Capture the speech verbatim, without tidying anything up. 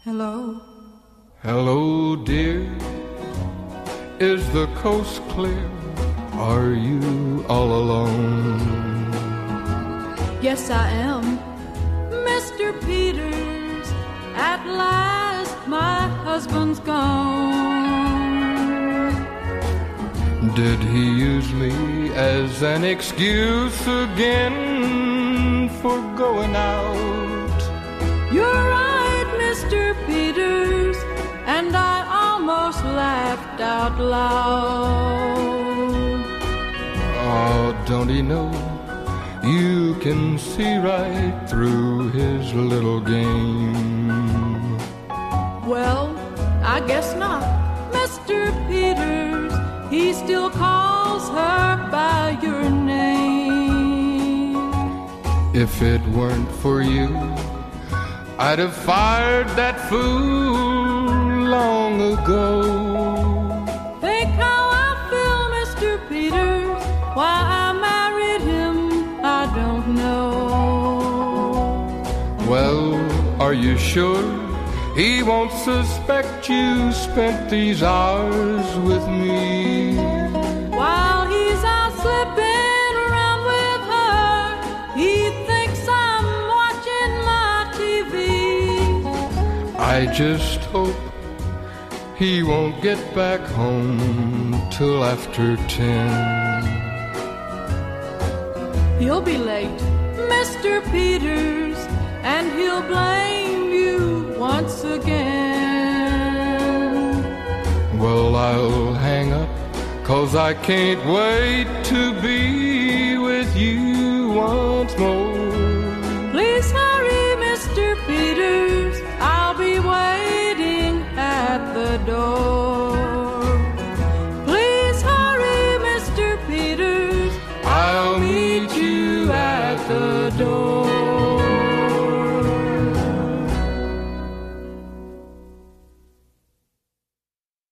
Hello. Hello, dear. Is the coast clear? Are you all alone? Yes, I am. Mister Peters, at last my husband's gone. Did he use me as an excuse again for going out? You're right, Mister Peters, and I almost laughed out loud. Oh, don't he know you can see right through his little game? Well, I guess not. Mister Peters, he still calls her by your name. If it weren't for you, I'd have fired that fool long ago. Think how I feel, Mister Peters. Why I married him, I don't know. Well, are you sure he won't suspect you spent these hours with me? While he's out slipping around with her, he thinks I'm watching my T V. I just hope he won't get back home till after ten. He'll be late, Mister Peters, and he'll blame you once again. Well, I'll hang up, 'cause I can't wait to be with you once more. Please hurry, Mister Peters, I'll be waiting at the door. Please hurry, Mister Peters, I'll meet you at the door.